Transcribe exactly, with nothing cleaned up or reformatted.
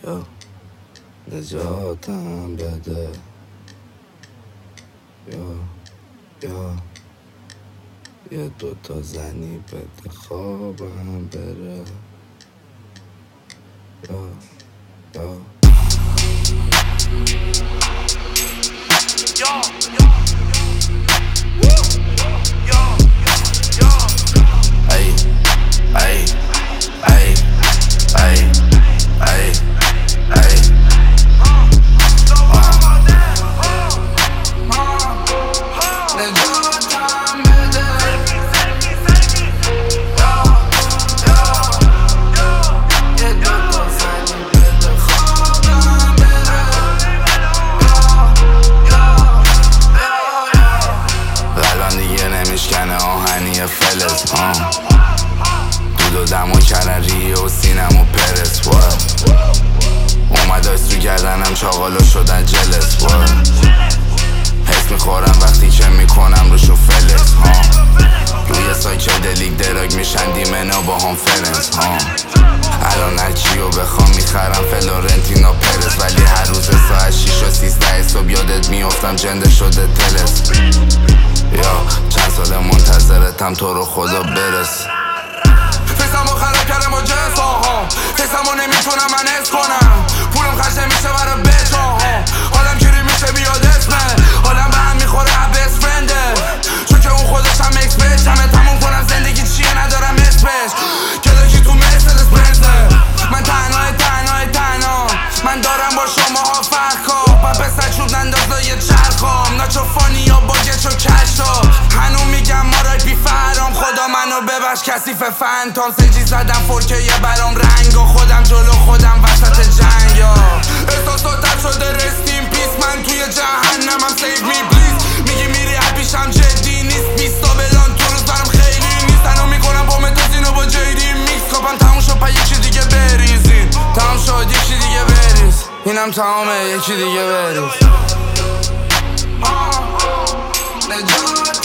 یا نجاتم بده یا یا یه دوتا زنی بده خوابم بره یا یا Yo, yo, yo, yo, yo, ay, ay, ay, ay, ay, ay. میشکنه آهنی فلز دود و دمو کردن ریه و سینم و پرس اومد آیسترو کردنم چاقالا شدن جلس حس میخورم وقتی که میکنم روشو فلز روی سایکدلیک دراگ میشن دیمنا با هم فرنس الان هرچیو بخوام میخرم فلورنتینا پرس ولی هر روز ساعت شیش و سیزده صبح یادت میافتم جنده شده تلس یا چند سال منتظرتم تو رو خدا برس فیسمو خراب کردم با جنس آها فیسمو نمیتونم من حس کنم پولم خرج نمیشه برای بچه ها حالم گیری میشه بیاد اسمه حالم به هم میخوره بست فرنده چون که اون خودش هم اکس بچ همه تموم کنم زندگی چیه ندارم اسمش کلکی تو مرسدس بنزه من تنهای تنهای تنها من دارم با شما ها فرقا با پسر چوب نندازه یه چرخام ناچو فانی یا باگه چو کشتا هنو میگم ما رای بی فرام خدا منو ببخش کثیف فنتام سنجی زدم فورکه یه برام رنگ و خودم جلو خودم وسط جنگ یا احساساتم شده رستیم پیس من توی جهنمم سیو می پلیز میگی میری پیشم جدی نیست بیستا بلان تو روز برم خیلی نیست هنو میکنم با متازینو با جیدی میکس کابم تموم شد پا یکی دیگه بریزین تمام شد یکی دیگه بریز اینم تمامه یکی دیگه بریز نجات